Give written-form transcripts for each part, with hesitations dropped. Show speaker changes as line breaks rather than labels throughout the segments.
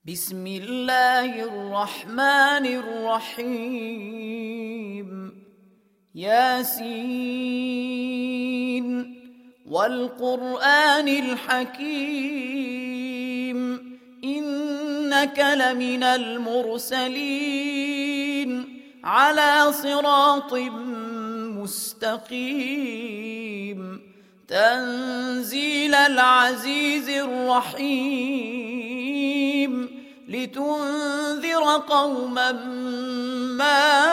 بسم الله الرحمن الرحيم. ياسين والقرآن الحكيم إنك لمن المرسلين على صراط مستقيم تنزيل العزيز الرحيم لتنذر قوما ما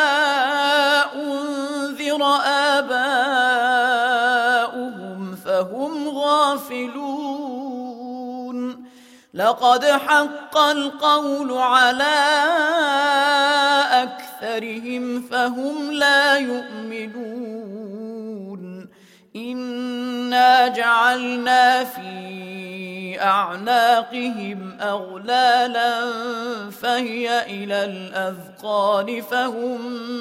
أنذر آباؤهم فهم غافلون. لقد حق القول على أكثرهم فهم لا يؤمنون. إنا جعلنا في أعناقهم أغلالا فهي إلى الأذقان فهم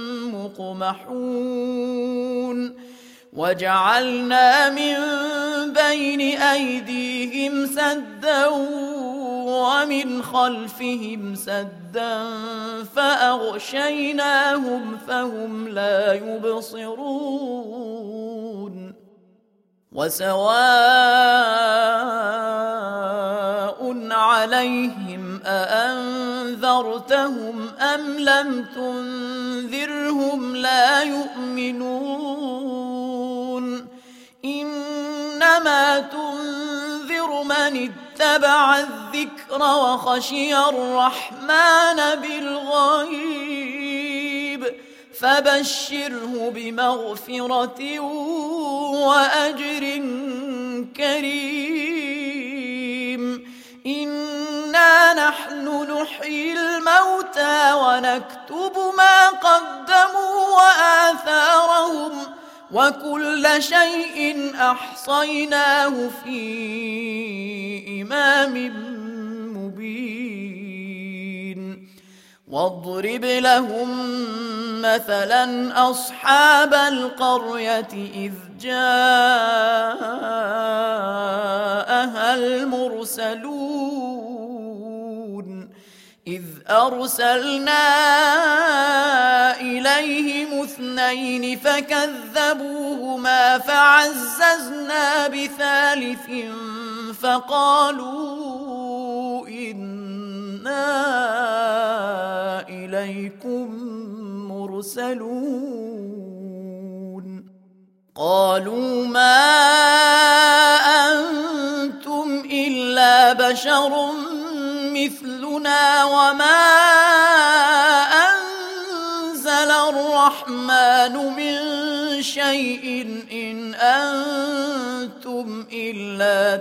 مقمحون. وجعلنا من بين أيديهم سدا ومن خلفهم سدا فأغشيناهم فهم لا يبصرون. وسواء عليهم أأنذرتهم أم لم تنذرهم لا يؤمنون. إنما تنذر من اتبع الذكر وخشي الرحمن بالغيب فبشره بمغفرة وأجر كريم. إنا نحن نحيي الموتى ونكتب ما قدموا وآثارهم وكل شيء أحصيناه في إمام مبين. واضرب لهم مثلا أصحاب القرية إذ جاءها المرسلون إذ أرسلنا إليهم اثنين فكذبوهما فعززنا بثالث فقالوا إنا إليكم مرسلون. قالوا ما أنتم إلا بشر مثلنا وما أنزل الرحمن من شيء إن أنتم إلا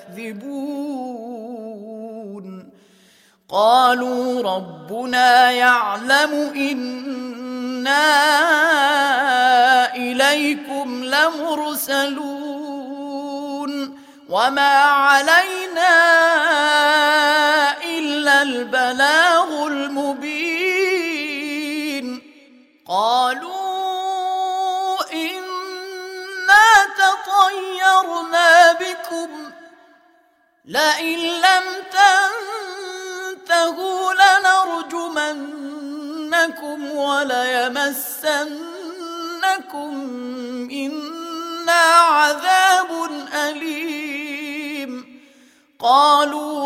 تكذبون. قالوا ربنا يعلم إنا إليكم لمرسلون وما علينا إلا البلاغ المبين. قالوا إنا تطيرنا بكم لئن لم تنتهوا لنرجمنكم وليمسنكم منا عذاب أليم. قالوا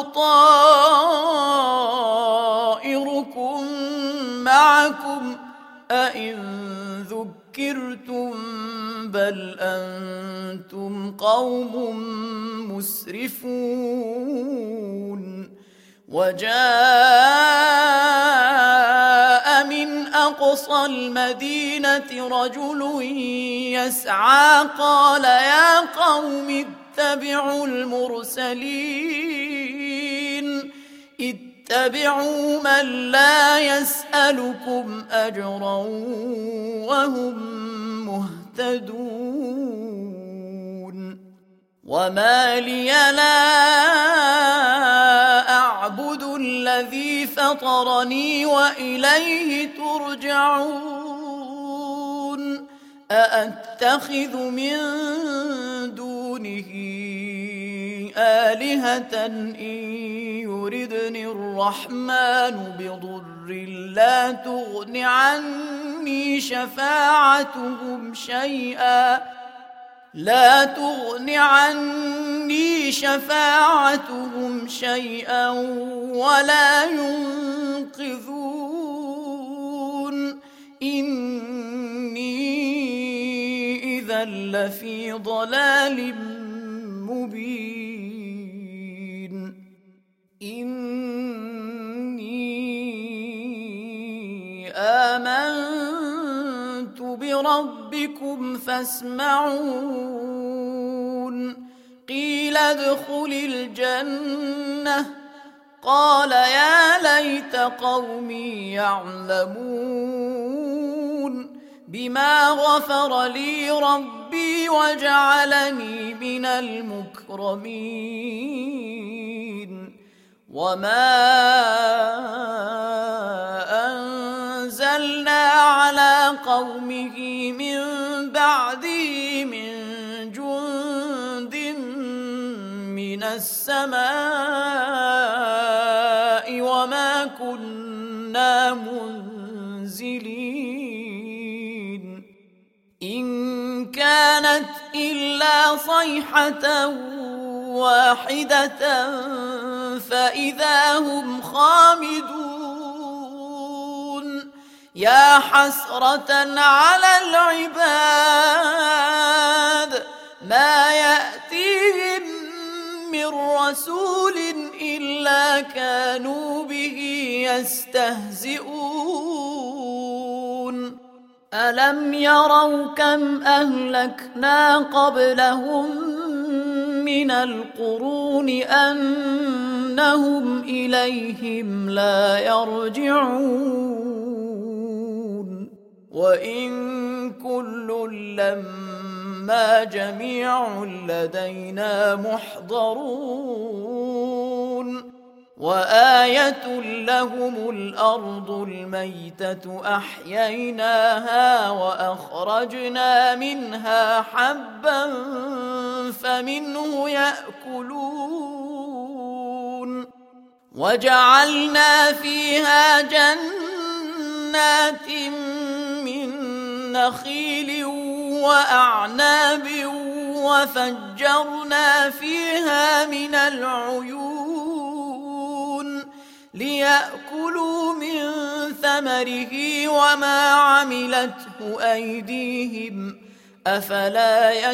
طائركم معكم أئن ذكرتم بل أنتم قوم مسرفون. وجاء من أقصى المدينة رجل يسعى قال يا قوم اتبعوا المرسلين اتبعوا من لا يسألكم أجرا وهم مهتدون. وما لي لا أعبد الذي فطرني وإليه ترجعون. أأتخذ من دونه آلهة إن يردني الرحمن بضر لا تغن عني شفاعتهم شيئا ولا ينقذون إني إذا لفي ضلال مبين إني آمنت بربكم فاسمعون قيل ادخل الجنة قال يا ليت قومي يعلمون بما غفر لي ربي وجعلني من المكرمين وما أنزلنا على قومه من بعده من جند من السماء وما كنا منزلين إن كانت إلا صيحة واحدة فإذا هم خامدون يا حسرة على العباد ما يأتيهم من رسول إلا كانوا به يستهزئون ألم يروا كم أهلكنا قبلهم من القرون أنهم إليهم لا يرجعون وإن كل لما جميع لدينا محضرون وآية لهم الأرض الميتة أحييناها وأخرجنا منها حبا فمنه يأكلون وجعلنا فيها جنات من نخيل وأعناب وفجرنا فيها من العيون ليأكلوا من ثمره وما عملته أيديهم أفلا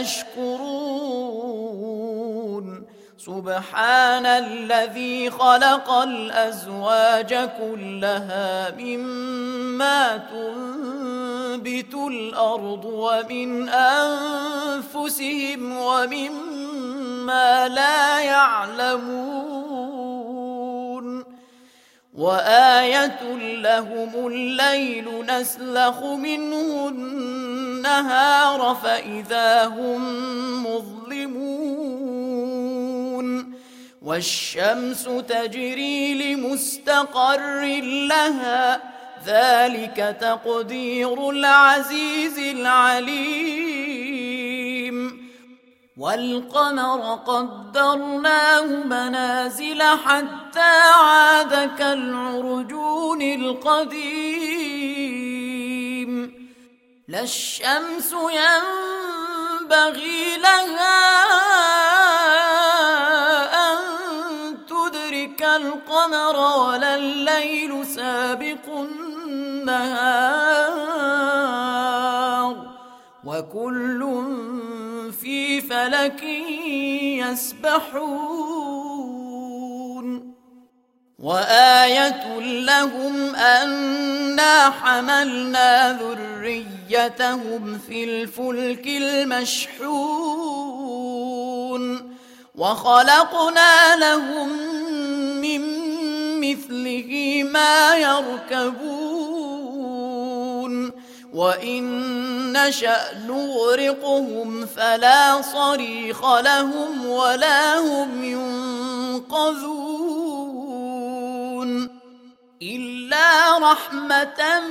يشكرون سبحان الذي خلق الأزواج كلها مما تنبت الأرض ومن أنفسهم ومما لا يعلمون وآية لهم الليل نسلخ منه النهار فإذا هم مظلمون والشمس تجري لمستقر لها ذلك تقدير العزيز العليم والقمر قدرناه منازل حتى عاد كالعرجون القديم لا الشمس ينبغي لها أن تدرك القمر ولا الليل سابق النهار وكل في فلك يسبحون وآية لهم أنا حملنا ذريتهم في الفلك المشحون وخلقنا لهم من مثله ما يركبون وإن نشأ نغرقهم فلا صريخ لهم ولا هم ينقذون إلا رحمة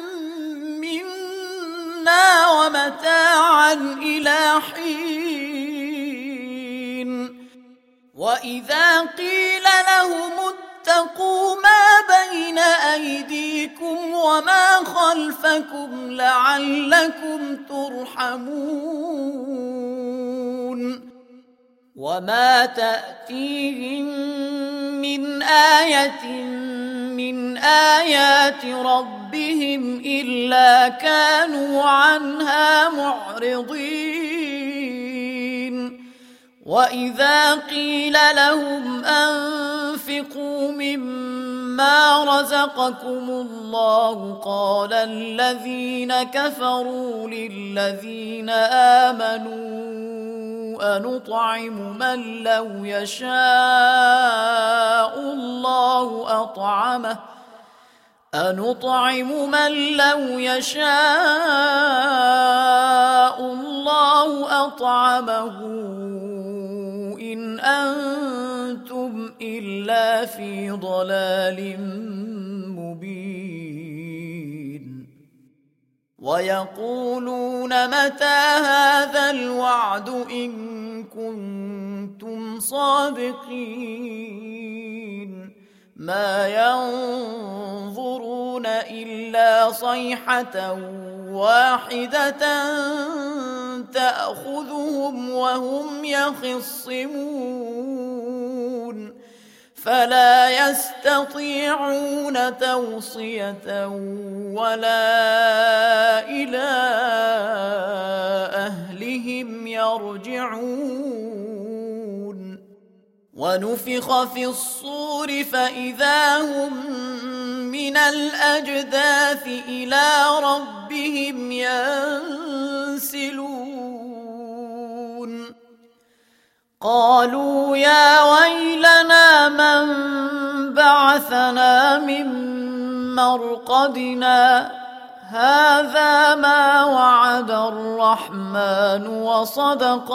منا ومتاعا إلى حين وإذا قيل لهم اتقوا ما بين أيديكم وما خلفكم لعلكم ترحمون وما تأتيهم من آية من آيات ربهم إلا كانوا عنها معرضين وإذا قيل لهم أنفقوا مما رزقكم الله قال الذين كفروا للذين آمنوا أنطعم من لو يشاء الله أطعمه إن أنتم إلا في ضلال مبين ويقولون متى هذا الوعد إن كنتم صادقين ما ينظرون إلا صيحة واحدة تأخذهم وهم يخصمون فلا يستطيعون توصية ولا إلى أهلهم يرجعون ونفخ في الصور فإذا هم من الأجداث إلى ربهم ينسلون قالوا يا ويلنا من بعثنا من مرقدنا هذا ما وعد الرحمن وصدق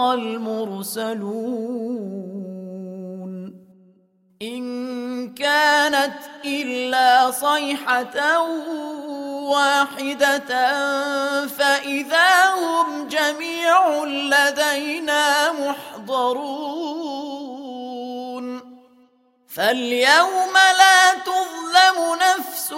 المرسلون إن كانت إلا صيحة واحدة فإذا هم جميع لدينا محضرون فاليوم لا تظلم نفس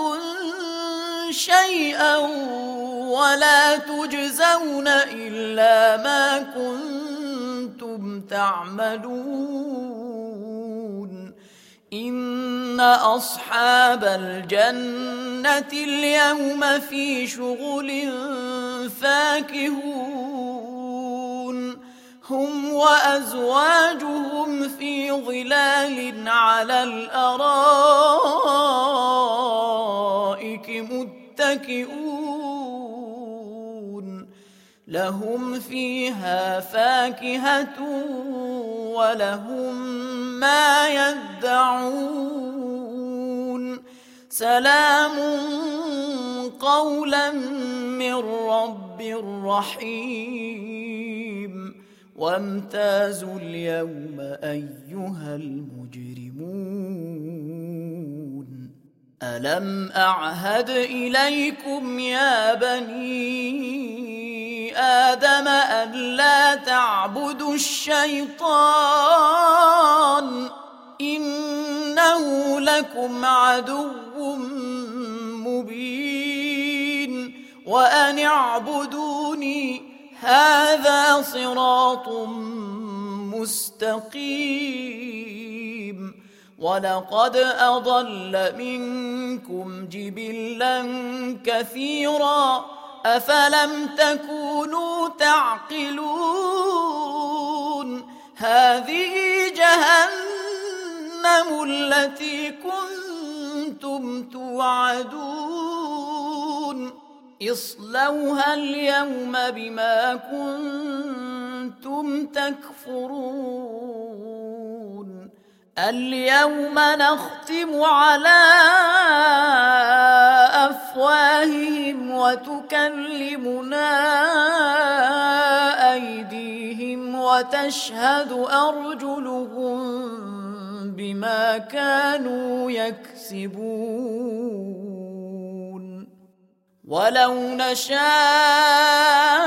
شيئا ولا تجزون إلا ما كنتم تعملون إن أصحاب الجنة اليوم في شغل فاكهون هم وأزواجهم في ظلال على الأرائك متكئون لهم فيها فاكهة ولهم ما يدعون سلام قولا من رب رحيم وامتازوا اليوم أيها المجرمون ألم أعهد إليكم يا بني آدم أن لا تعبدوا الشيطان إنه لكم عدو مبين وأن اعبدوني هذا صراط مستقيم ولقد أضل منكم جبلا كثيرا أفلم تكونوا تعقلون هذه جهنم التي كنتم توعدون اصلوها اليوم بما كنتم تكفرون اليوم نختم على أفواههم وتكلمنا أيديهم وتشهد أرجلهم بما كانوا يكسبون ولو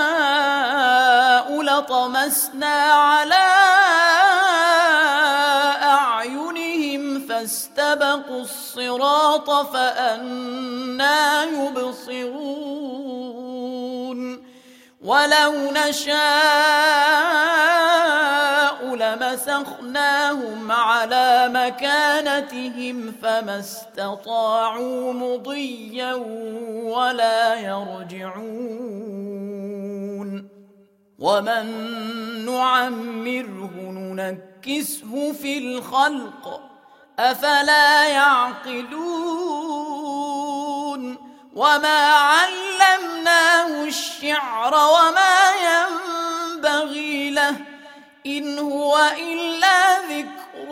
نشاء لطمسنا على فاستبقوا الصراط فأنى يبصرون ولو نشاء لمسخناهم على مكانتهم فما استطاعوا مضيا ولا يرجعون ومن نعمره ننكسه في الخلق أفلا يعقلون وما علمناه الشعر وما ينبغي له إن هو إلا ذكر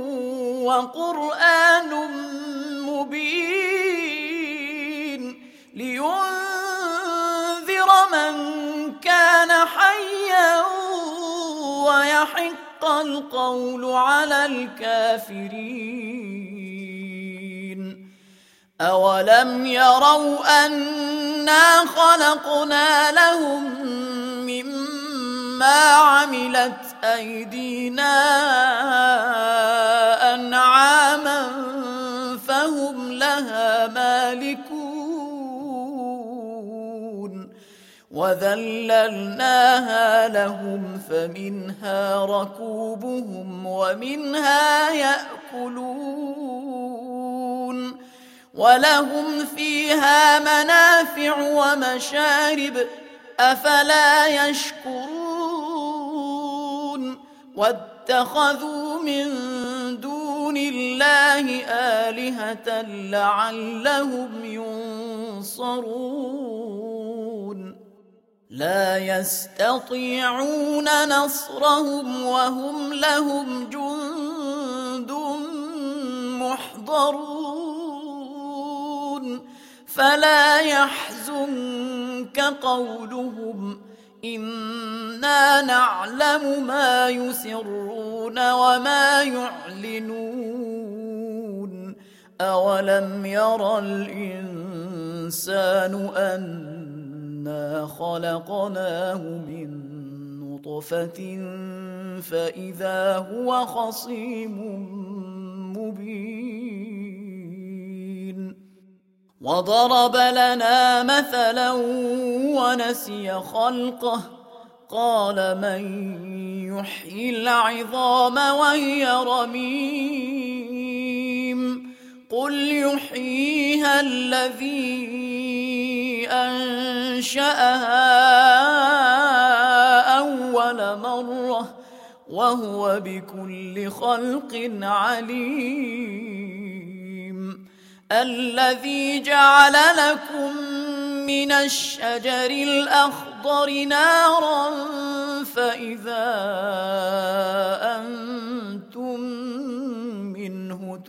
وقرآن مبين لينذر من كان حيا ويحق القول على الكافرين أولم يروا أنا خلقنا لهم مما عملت أيدينا أنعاما فهم لها مالكون وذللناها لهم فمنها ركوبهم ومنها يأكلون ولهم فيها منافع ومشارب أفلا يشكرون واتخذوا من دون الله آلهة لعلهم ينصرون لا يستطيعون نصرهم وهم لهم جند محضرون فلا يحزنك قولهم إنا نعلم ما يسرون وما يعلنون أولم يرى الإنسان أنا خلقناه من نطفة فإذا هو خصيم مبين وضرب لنا مثلا ونسي خلقه قال من يحيي العظام وهي رميم قل يحييها الذي أنشأها أول مرة وهو بكل خلق عليم الذي جعل لكم من الشجر الأخضر نارا فإذا أنتم منه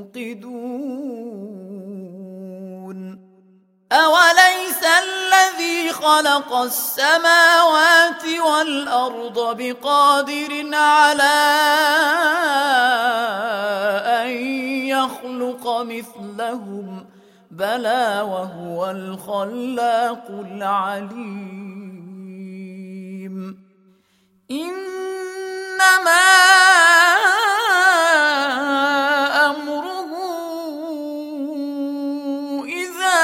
توقدون أوليس الذي خلق السماوات والأرض بقادر على أن يخلق مثلهم بلى وهو الخلاق العليم إنما أمره إذا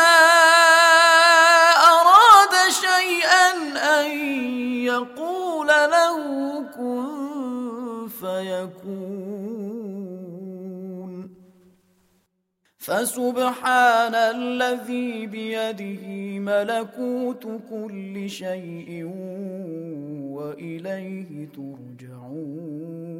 أراد شيئا أن يقول له كن فيكون فسبحان الذي بيده ملكوت كل شيء وإليه ترجعون